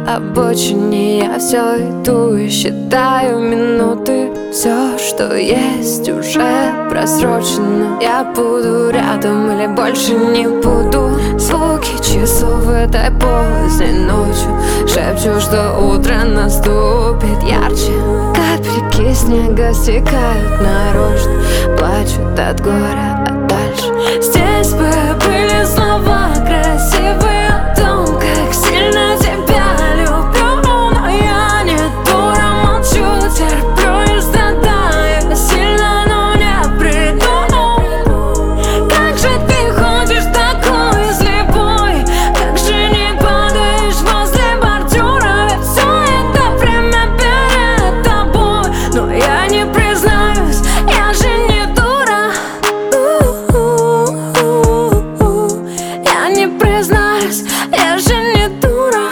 обочине я все иду и считаю минуты. Все, что есть, уже просрочено. Я буду рядом или больше не буду. Звуки часов этой поздней ночью шепчут, что утро наступит ярче. Капельки снега стекают наружу, плачут от горя, а дальше здесь бы были слова красивые о том, как сильно тебя люблю. Но я не дура, молчу, терплю и страдаю сильно, но не приду. Как же ты ходишь такой слепой, как же не падаешь возле бордюра? Ведь все это время перед тобой, но я не признаюсь, я же не дура. Я не признаюсь, я же не дура.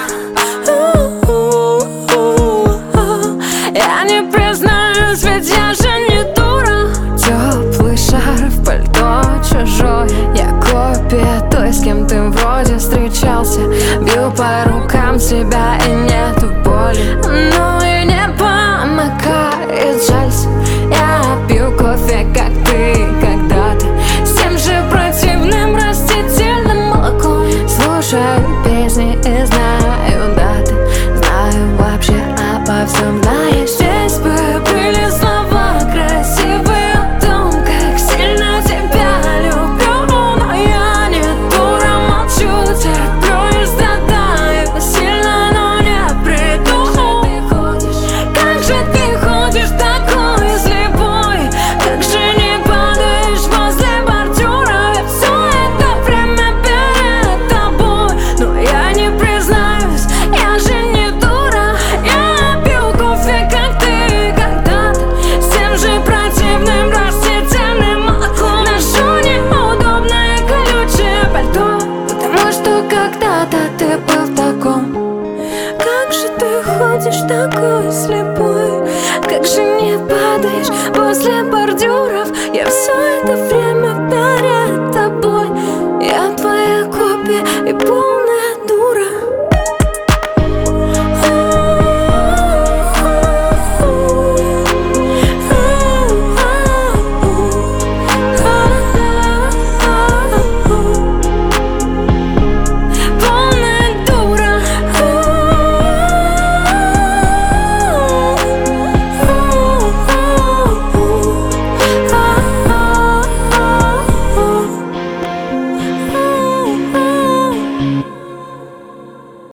Я не признаюсь, ведь я же не дура. Теплый шар в пальто чужой, я копия той, с кем ты вроде встречался. Бью по рукам себя и нету боли, но и не помогает, жалься. Я пью кофе, как ты когда-то, с тем же противным растительным молоком. Слушаю песни и знаю даты, знаю вообще обо всем. Знаешь, здесь бы были слова красивые о том, как сильно тебя люблю. Но я не дура, молчу, терплю и страдаю сильно, но не приду. Как же ты ходишь такой слепой, как же не падаешь возле бордюра? Ведь все это время перед тобой, но я не признаюсь, я же не дура. Я пью кофе, как ты когда-то, с тем же противным растительным молоком. Ношу неудобное колючее пальто, потому что когда-то ты был в таком. Как же ты ходишь такой слепой, как же не падаешь после